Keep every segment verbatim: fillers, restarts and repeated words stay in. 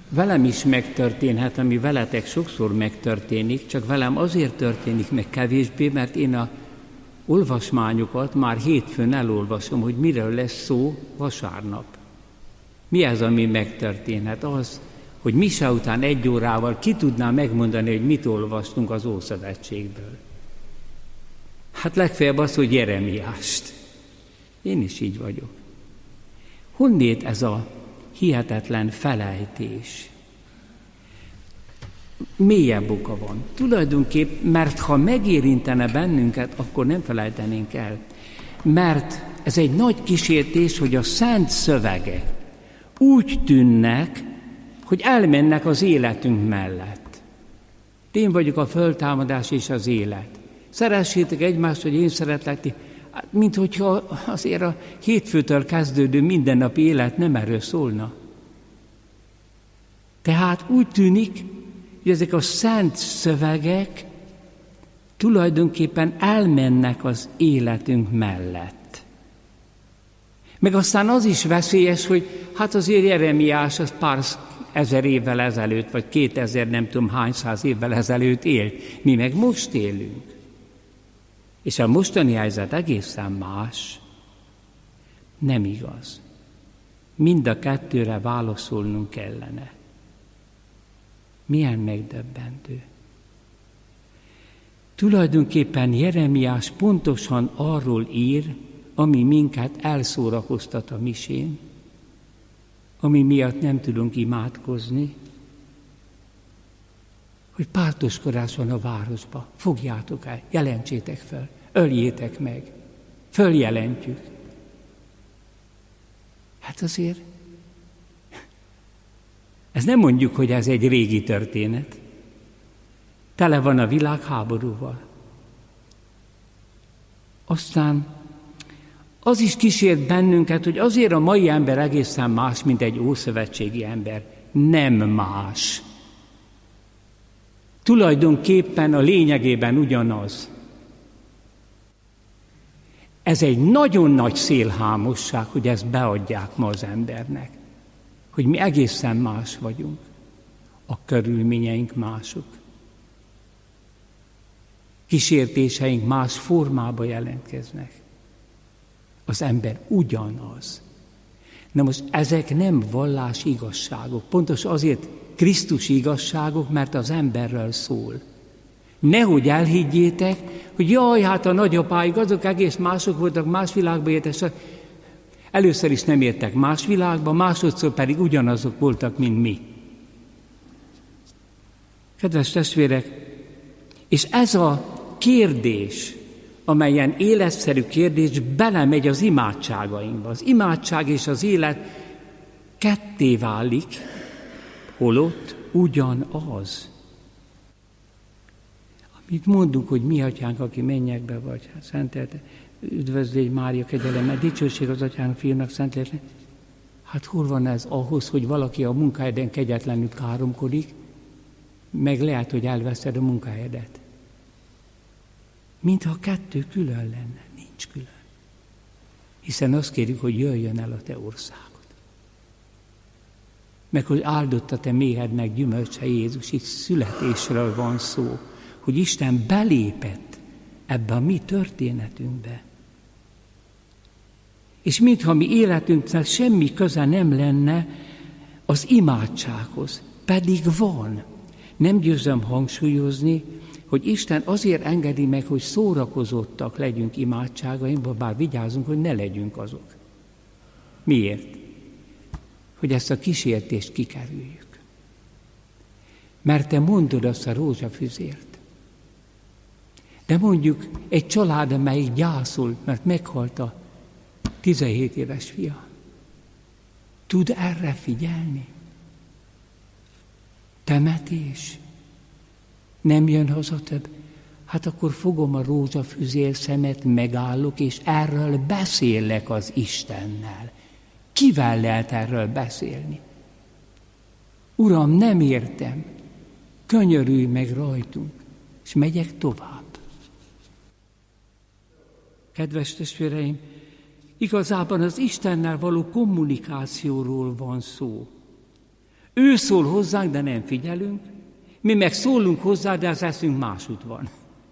velem is megtörténhet, ami veletek sokszor megtörténik, csak velem azért történik meg kevésbé, mert én a olvasmányokat már hétfőn elolvasom, hogy miről lesz szó vasárnap. Mi az, ami megtörténhet? Az, hogy mise után egy órával ki tudná megmondani, hogy mit olvastunk az Ószövetségből. Hát legfeljebb az, hogy Jeremiást. Én is így vagyok. Honnét ez a hihetetlen felejtés? Mélyebb oka van. Tulajdonképp, mert ha megérintene bennünket, akkor nem felejtenénk el. Mert ez egy nagy kísértés, hogy a szent szövegek úgy tűnnek, hogy elmennek az életünk mellett. Én vagyok a föltámadás és az élet. Szeressétek egymást, hogy én szeretlek ti. Mint hogyha azért a hétfőtől kezdődő mindennapi élet nem erről szólna. Tehát úgy tűnik, hogy ezek a szent szövegek tulajdonképpen elmennek az életünk mellett. Meg aztán az is veszélyes, hogy hát azért Jeremiás az pár ezer évvel ezelőtt, vagy kétezer, nem tudom hány száz évvel ezelőtt élt. Mi meg most élünk. És a mostani helyzet egészen más. Nem igaz. Mind a kettőre válaszolnunk kellene. Milyen megdöbbentő. Tulajdonképpen Jeremiás pontosan arról ír, ami minket elszórakoztat a misén, ami miatt nem tudunk imádkozni, hogy pártoskodás van a városba. Fogjátok el, jelentsétek fel, öljétek meg, följelentjük. Hát azért, ez nem mondjuk, hogy ez egy régi történet. Tele van a világ háborúval. Aztán az is kísért bennünket, hogy azért a mai ember egészen más, mint egy ószövetségi ember. Nem más. Tulajdonképpen a lényegében ugyanaz. Ez egy nagyon nagy szélhámosság, hogy ezt beadják ma az embernek. Hogy mi egészen más vagyunk. A körülményeink mások. Kísértéseink más formába jelentkeznek. Az ember ugyanaz. Na most ezek nem vallási igazságok. Pontos azért Krisztus igazságok, mert az emberről szól. Nehogy elhiggyétek, hogy jaj, hát a nagyapáik azok egész mások voltak, más világba éltek. Először is nem értek más világba, másodszor pedig ugyanazok voltak, mint mi. Kedves testvérek, és ez a kérdés, amelyen életszerű kérdés belemegy az imádságainkba. Az imádság és az élet ketté válik, holott ugyanaz. Amit mondunk, hogy mi atyánk, aki mennyekbe vagy, hát szentelte, üdvözlégy Mária kegyeleme, dicsőség az atyának, fiúnak, szentelten. Hát hol van ez ahhoz, hogy valaki a munkahelyeden kegyetlenül káromkodik, meg lehet, hogy elveszed a munkahelyedet. Mintha a kettő külön lenne, nincs külön. Hiszen azt kérjük, hogy jöjjön el a te országod. Meg hogy áldott a te méhednek gyümölcse Jézus, itt születésről van szó, hogy Isten belépett ebbe a mi történetünkbe. És mintha mi életünknek semmi köze nem lenne az imádsághoz, pedig van. Nem győzöm hangsúlyozni, hogy Isten azért engedi meg, hogy szórakozottak legyünk imádságainkban, bár vigyázzunk, hogy ne legyünk azok. Miért? Hogy ezt a kísértést kikerüljük. Mert te mondod azt a rózsafüzért. De mondjuk egy család, amelyik gyászol, mert meghalt a tizenhét éves fia. Tud erre figyelni? Temetés? Nem jön haza több? Hát akkor fogom a rózsafüzér szemet, megállok, és erről beszélek az Istennel. Kivel lehet erről beszélni? Uram, nem értem. Könyörülj meg rajtunk, és megyek tovább. Kedves testvéreim, igazából az Istennel való kommunikációról van szó. Ő szól hozzánk, de nem figyelünk, mi meg szólunk hozzá, de az eszünk másút van.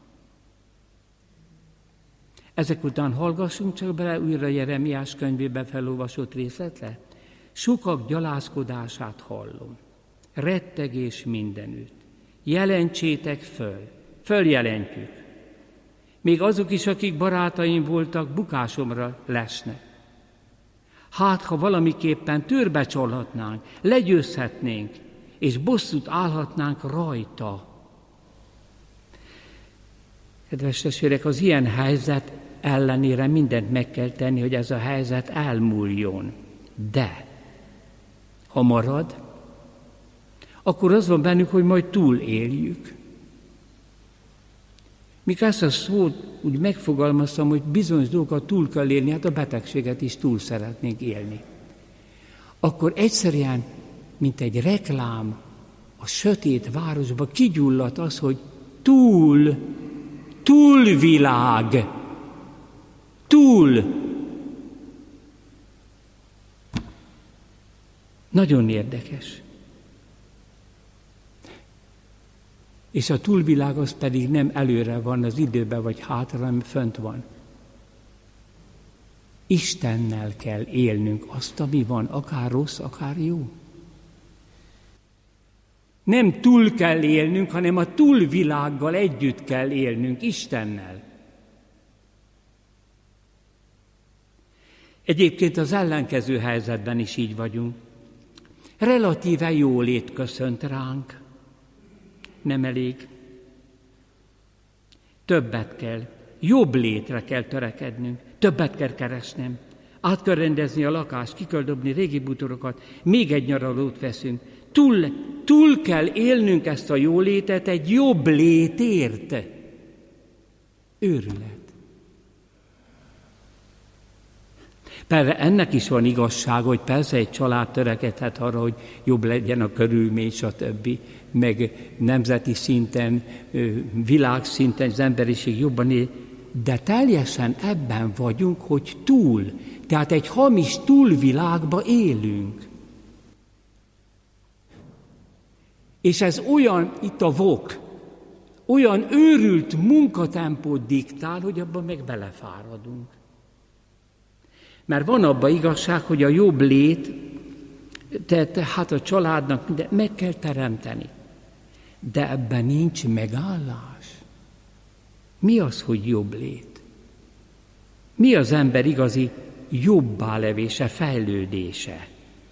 Ezek után hallgassunk csak bele újra Jeremiás könyvébe felolvasott részletre. Sokak gyalázkodását hallom, rettegés mindenütt. Jelentsétek föl, följelentjük. Még azok is, akik barátaim voltak, bukásomra lesnek. Hát, ha valamiképpen törbe csalhatnánk, legyőzhetnénk, és bosszút állhatnánk rajta. Kedves testvérek, az ilyen helyzet ellenére mindent meg kell tenni, hogy ez a helyzet elmúljon. De, ha marad, akkor az van bennünk, hogy majd túléljük. Mikor ezt a szót úgy megfogalmaztam, hogy bizonyos dolgokat túl kell élni, hát a betegséget is túl szeretnénk élni. Akkor egyszerűen, mint egy reklám, a sötét városba kigyulladt az, hogy túl, túlvilág, túl. Nagyon érdekes. És a túlvilág az pedig nem előre van az időben, vagy hátra, hanem fönt van. Istennel kell élnünk azt, ami van, akár rossz, akár jó. Nem túl kell élnünk, hanem a túlvilággal együtt kell élnünk, Istennel. Egyébként az ellenkező helyzetben is így vagyunk. Relatíve jólét köszönt ránk. Nem elég. Többet kell, jobb létre kell törekednünk, többet kell keresnem. Át kell rendezni a lakást, ki kell dobni régi bútorokat, még egy nyaralót veszünk. Túl, túl kell élnünk ezt a jólétet egy jobb létért. Őrület. Persze ennek is van igazság, hogy persze egy család törekedhet arra, hogy jobb legyen a körülmény, stb. Meg nemzeti szinten, világszinten az emberiség jobban él, de teljesen ebben vagyunk, hogy túl, tehát egy hamis túlvilágba élünk. És ez olyan, itt a vok, olyan őrült munkatempót diktál, hogy abban meg belefáradunk. Mert van abban igazság, hogy a jobb lét, tehát hát a családnak minden meg kell teremteni. De ebben nincs megállás. Mi az, hogy jobb lét? Mi az ember igazi jobbá levése, fejlődése?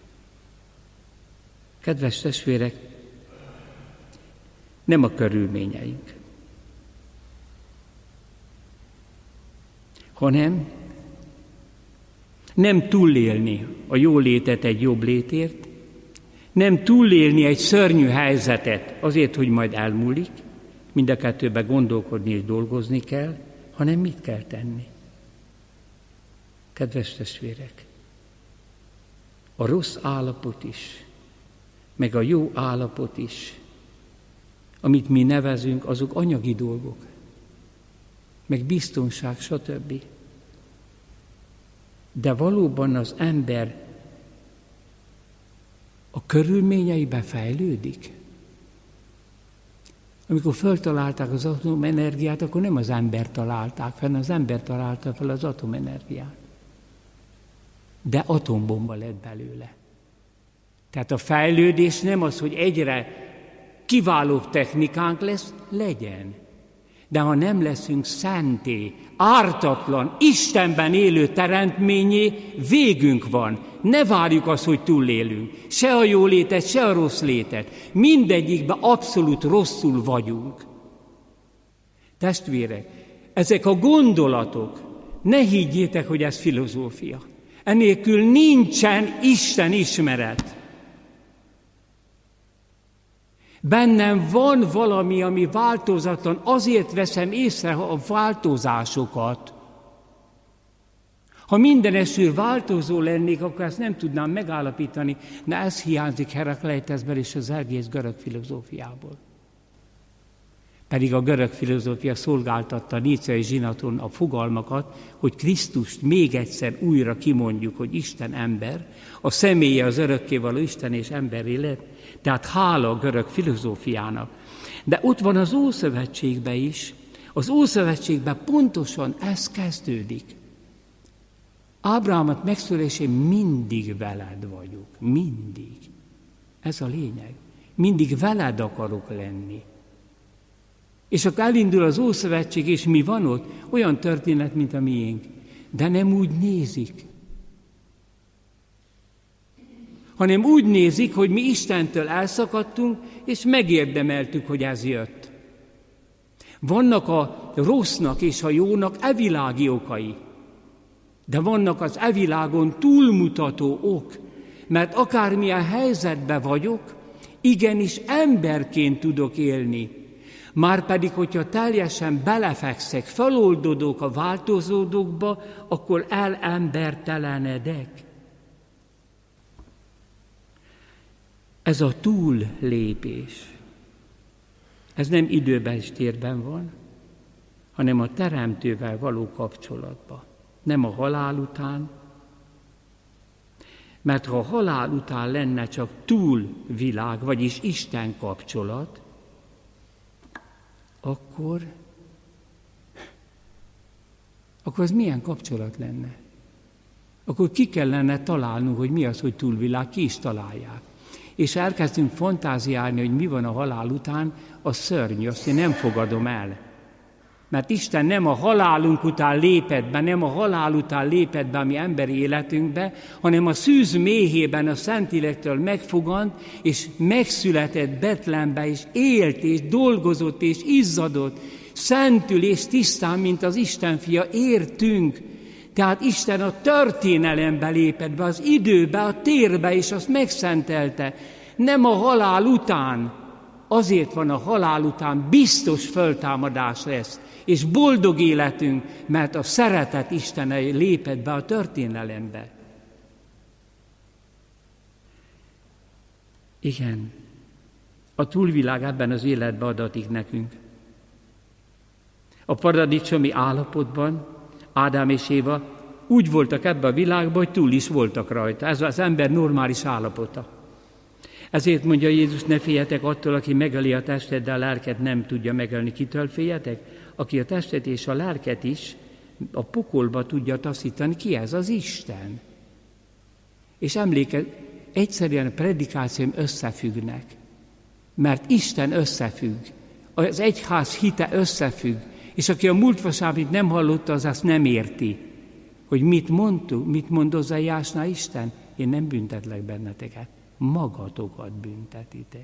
Kedves testvérek, nem a körülményeink, hanem nem túlélni a jólétet egy jobb létért, nem túlélni egy szörnyű helyzetet azért, hogy majd elmúlik, mind a kettőben gondolkodni és dolgozni kell, hanem mit kell tenni? Kedves testvérek, a rossz állapot is, meg a jó állapot is, amit mi nevezünk, azok anyagi dolgok, meg biztonság, stb. De valóban az ember a körülményeibe fejlődik. Amikor föltalálták az atomenergiát, akkor nem az ember találták fel, az ember találta fel az atomenergiát. De atombomba lett belőle. Tehát a fejlődés nem az, hogy egyre kiválóbb technikánk lesz, legyen. De ha nem leszünk szenté, ártatlan, Istenben élő teremtményé, végünk van. Ne várjuk azt, hogy túlélünk. Se a jó létet, se a rossz létet. Mindegyikben abszolút rosszul vagyunk. Testvérek, ezek a gondolatok, ne higgyétek, hogy ez filozófia. Enélkül nincsen Isten ismeret. Bennem van valami, ami változatlan, azért veszem észre a változásokat. Ha minden eső változó lennék, akkor ezt nem tudnám megállapítani, de ez hiányzik Herakleitesből és az egész görög filozófiából. Pedig a görög filozófia szolgáltatta níceai zsinaton a fogalmakat, hogy Krisztust még egyszer újra kimondjuk, hogy Isten ember, a személye az örökkévaló Isten és emberi lett, tehát hála a görög filozófiának. De ott van az Ószövetségben is, az Ószövetségben pontosan ez kezdődik. Ábrahámot megszülésén mindig veled vagyok, mindig. Ez a lényeg. Mindig veled akarok lenni. És akkor elindul az Ószövetség, és mi van ott? Olyan történet, mint a miénk. De nem úgy nézik. Hanem úgy nézik, hogy mi Istentől elszakadtunk, és megérdemeltük, hogy ez jött. Vannak a rossznak és a jónak evilági okai. De vannak az evilágon túlmutató ok, mert akármilyen helyzetben vagyok, igenis emberként tudok élni. Márpedig, hogyha teljesen belefekszek, feloldodok a változódókba, akkor elembertelenedek. Ez a túllépés, ez nem időben és térben van, hanem a Teremtővel való kapcsolatban. Nem a halál után, mert ha a halál után lenne csak túlvilág, vagyis Isten kapcsolat, akkor, akkor az milyen kapcsolat lenne? Akkor ki kellene találnunk, hogy mi az, hogy túlvilág, ki is találják. És elkezdünk fantáziálni, hogy mi van a halál után, az szörnyű, azt én nem fogadom el. Mert Isten nem a halálunk után lépett be, nem a halál után lépett be a mi emberi életünkbe, hanem a szűz méhében a Szentlélekktől megfogant, és megszületett Betlehembe, és élt, és dolgozott, és izzadott, szentül és tisztán, mint az Isten fia, értünk. Tehát Isten a történelembe lépett be, az időbe, a térbe, és azt megszentelte. Nem a halál után. Azért van a halál után, biztos föltámadás lesz, és boldog életünk, mert a szeretet Istene lépett be a történelembe. Igen, a túlvilág ebben az életben adatik nekünk. A paradicsomi állapotban Ádám és Éva úgy voltak ebben a világban, hogy túl is voltak rajta. Ez az ember normális állapota. Ezért mondja Jézus, ne féljetek attól, aki megöli a testet, de a lelket nem tudja megölni. Kitől féljetek? Aki a testet és a lelket is a pokolba tudja taszítani. Ki ez? Az Isten. És emlékezz, egyszerűen a predikációim összefüggnek. Mert Isten összefügg. Az egyház hite összefügg. És aki a múlt vasárnap nem hallotta, az azt nem érti. Hogy mit mondtuk, mit mond Ózaiásnál Isten? Én nem büntetlek benneteket. Magatokat büntetitek.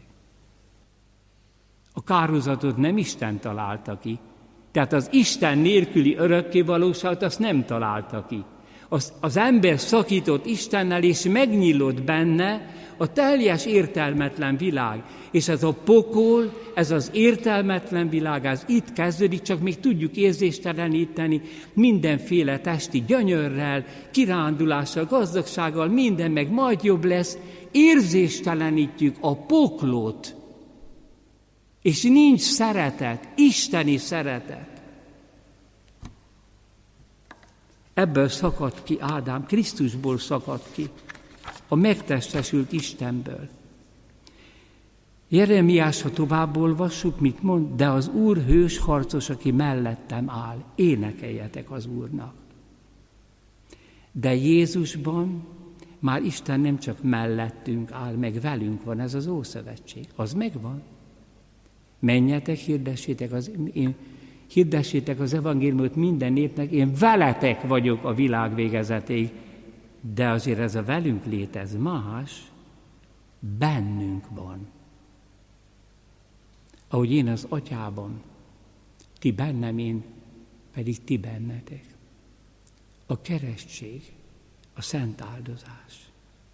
A kározatot nem Isten találta ki. Tehát az Isten nélküli örökkévalóságot azt nem találta ki. Az, az ember szakított Istennel, és megnyílott benne a teljes értelmetlen világ. És ez a pokol, ez az értelmetlen világ, ez itt kezdődik, csak még tudjuk érzésteleníteni mindenféle testi gyönyörrel, kirándulással, gazdagsággal, minden meg majd jobb lesz. Érzéstelenítjük a poklot, és nincs szeretet, isteni szeretet. Ebből szakadt ki Ádám, Krisztusból szakadt ki, a megtestesült Istenből. Jeremiás, ha tovább olvassuk, mit mond? De az Úr hős harcos, aki mellettem áll. Énekeljetek az Úrnak. De Jézusban már Isten nem csak mellettünk áll, meg velünk van, ez az Ószövetség. Az megvan. Menjetek, hirdessétek az, én, hirdessétek az evangéliumot minden népnek, én veletek vagyok a világ végezetéig. De azért ez a velünk létez más, bennünk van. Ahogy én az Atyában, ti bennem, én pedig ti bennetek. A keresztség, a szent áldozás.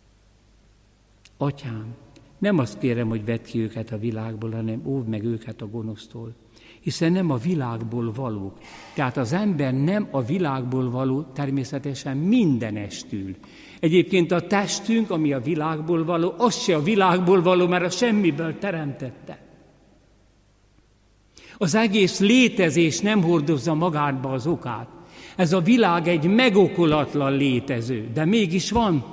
Atyám, nem azt kérem, hogy vedd ki őket a világból, hanem óvd meg őket a gonosztól, hiszen nem a világból valók. Tehát az ember nem a világból való, természetesen mindenestül. Egyébként a testünk, ami a világból való, az se a világból való, mert a semmiből teremtette. Az egész létezés nem hordozza magádba az okát. Ez a világ egy megokolatlan létező, de mégis van.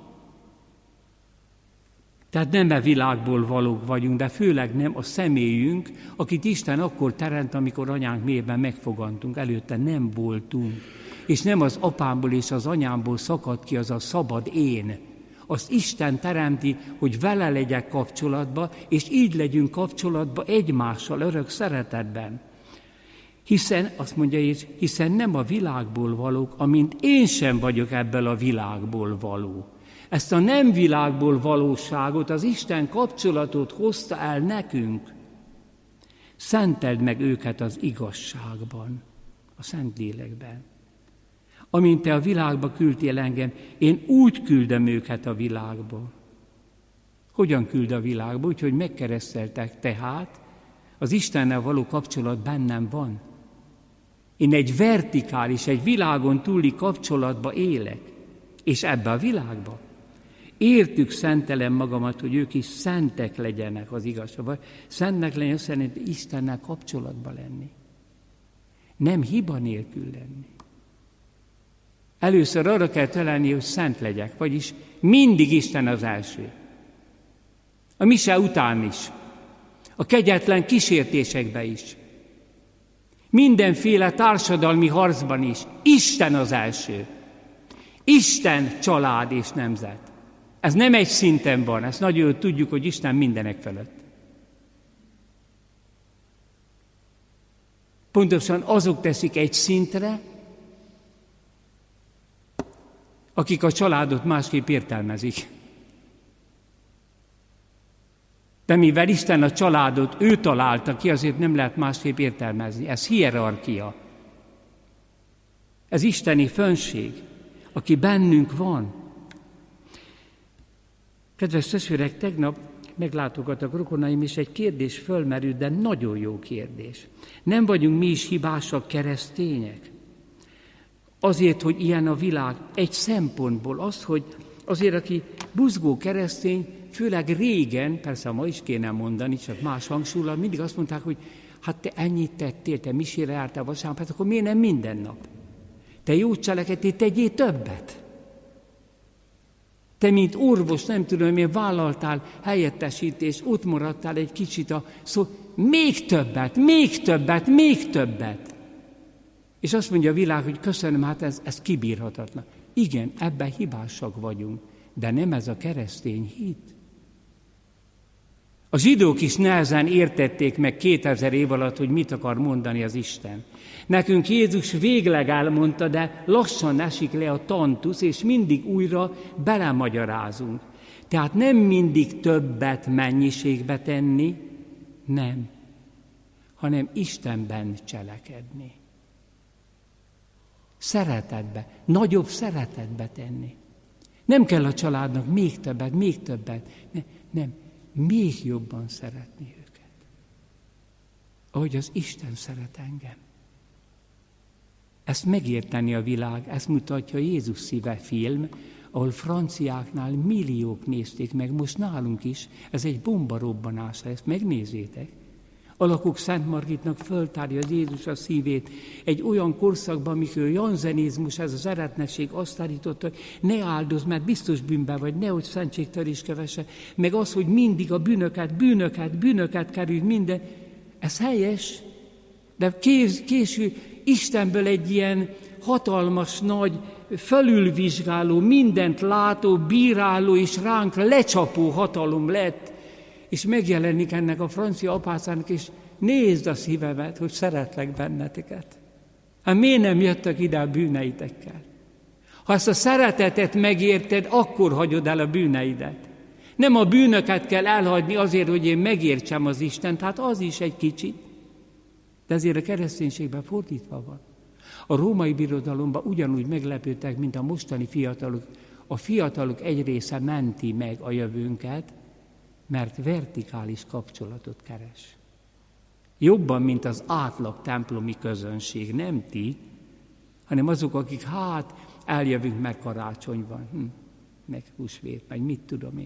Tehát nem a világból valók vagyunk, de főleg nem a személyünk, akit Isten akkor teremt, amikor anyánk mélyben megfogantunk, előtte nem voltunk. És nem az apámból és az anyámból szakad ki az a szabad én. Azt Isten teremti, hogy vele legyek kapcsolatba, és így legyünk kapcsolatba egymással, örök szeretetben. Hiszen, azt mondja Jézus, hiszen nem a világból valók, amint én sem vagyok ebből a világból való. Ezt a nem világból valóságot, az Isten kapcsolatot hozta el nekünk. Szenteld meg őket az igazságban, a Szentlélekben. Amint te a világba küldtél engem, én úgy küldöm őket a világba. Hogyan küld a világba? Úgyhogy megkereszteltek, tehát az Istennel való kapcsolat bennem van. Én egy vertikális, egy világon túli kapcsolatba élek, és ebbe a világba. Értük szentelem magamat, hogy ők is szentek legyenek az igazságban. Szentnek lenni azt jelenti, hogy Istennel kapcsolatba lenni. Nem hiba nélkül lenni. Először arra kell találni, hogy szent legyek, vagyis mindig Isten az első. A mise után is. A kegyetlen kísértésekben is. Mindenféle társadalmi harcban is. Isten az első. Isten, család és nemzet. Ez nem egy szinten van, ezt nagyon jól tudjuk, hogy Isten mindenek felett. Pontosan azok teszik egy szintre, akik a családot másképp értelmezik. De mivel Isten a családot ő találta ki, azért nem lehet másképp értelmezni. Ez hierarchia. Ez isteni fönnség, aki bennünk van. Kedves testvérek, tegnap meglátogattak rokonaim, és egy kérdés fölmerült, de nagyon jó kérdés. Nem vagyunk mi is hibásak keresztények? Azért, hogy ilyen a világ, egy szempontból az, hogy azért, aki buzgó keresztény, főleg régen, persze ma is kéne mondani, csak más hangsúllyal, mindig azt mondták, hogy hát te ennyit tettél, te misére jártál vasárnap, hát akkor miért nem minden nap? Te jót cselekedtél, tegyél többet. Te, mint orvos, nem tudom, miért vállaltál helyettesítést, ott maradtál egy kicsit, a, szó, még többet, még többet, még többet. És azt mondja a világ, hogy köszönöm, hát ez, ez kibírhatatlan. Igen, ebben hibásak vagyunk, de nem ez a keresztény hit. A zsidók is nehezen értették meg kétezer év alatt, hogy mit akar mondani az Isten. Nekünk Jézus végleg elmondta, de lassan esik le a tantusz, és mindig újra belemagyarázunk. Tehát nem mindig többet mennyiségbe tenni, nem, hanem Istenben cselekedni. Szeretetbe, nagyobb szeretetbe tenni. Nem kell a családnak még többet, még többet, ne, nem, még jobban szeretni őket. Ahogy az Isten szeret engem. Ezt megérteni a világ, ezt mutatja Jézus szíve film, ahol franciáknál milliók nézték meg, most nálunk is, ez egy bombarobbanás, ezt megnézzétek. Alakok Szent Margitnak föltárja az Jézus a szívét egy olyan korszakban, amikor a janzenizmus, ez az eretnekség azt állította, hogy ne áldozz, mert biztos bűnben vagy, nehogy szentségtörés kövesse, meg az, hogy mindig a bűnöket, bűnöket, bűnöket kerül minden, ez helyes, de kés, késő Istenből egy ilyen hatalmas, nagy, felülvizsgáló, mindent látó, bíráló és ránk lecsapó hatalom lett, és megjelenik ennek a francia apácának, és nézd a szívemet, hogy szeretlek benneteket. Hát miért nem jöttek ide a bűneitekkel? Ha ezt a szeretetet megérted, akkor hagyod el a bűneidet. Nem a bűnöket kell elhagyni azért, hogy én megértsem az Istent, hát az is egy kicsit. De ezért a kereszténységben fordítva van. A római birodalomban ugyanúgy meglepődtek, mint a mostani fiatalok. A fiatalok egy része menti meg a jövőnket, mert vertikális kapcsolatot keres. Jobban, mint az átlag templomi közönség, nem ti, hanem azok, akik hát eljövünk, mert karácsony van, hm, meg húsvét, meg mit tudom én.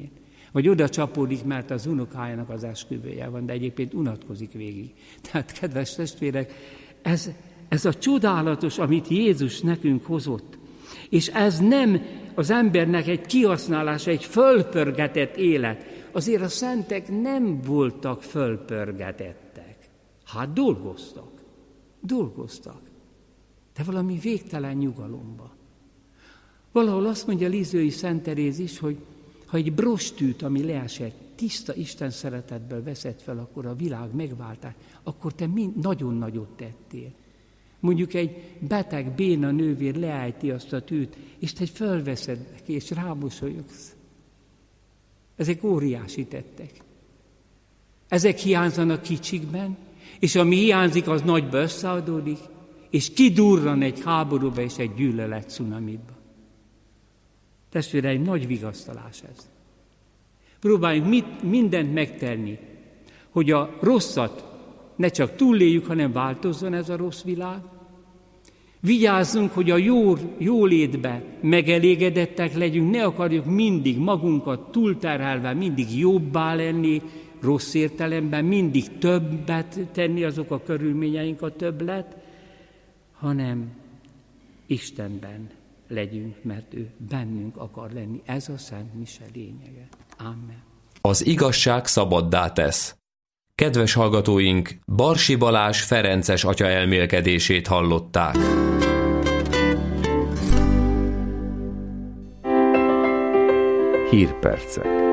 Vagy oda csapódik, mert az unokájának az esküvője van, de egyébként unatkozik végig. Tehát, kedves testvérek, ez, ez a csodálatos, amit Jézus nekünk hozott. És ez nem az embernek egy kihasználása, egy fölpörgetett élet. Azért a szentek nem voltak fölpörgetettek. Hát dolgoztak. Dolgoztak. De valami végtelen nyugalomba. Valahol azt mondja Lizői Szent Teréz is, hogy ha egy brostűt, ami leesett, tiszta Isten szeretetből veszed fel, akkor a világ megváltás, akkor te mind nagyon nagyot tettél. Mondjuk egy beteg, béna nővér leállti azt a tűt, és te fölveszed neki, és rámosolyogsz. Ezek óriási tettek. Ezek hiányzanak kicsikben, és ami hiányzik, az nagyba összeadódik, és kidurran egy háborúba és egy gyűlölet cunamiba. Testvéreim, nagy vigasztalás ez. Próbáljunk mit, mindent megtenni, hogy a rosszat ne csak túléljük, hanem változzon ez a rossz világ. Vigyázzunk, hogy a jó, jólétbe megelégedettek legyünk, ne akarjuk mindig magunkat túlterhelve, mindig jobbá lenni, rossz értelemben, mindig többet tenni, azok a körülményeink a többlet, hanem Istenben legyünk, mert ő bennünk akar lenni. Ez a Szent Mise lényege. Amen. Az igazság szabaddá tesz. Kedves hallgatóink, Barsi Balázs ferences atya elmélkedését hallották. Hírpercek.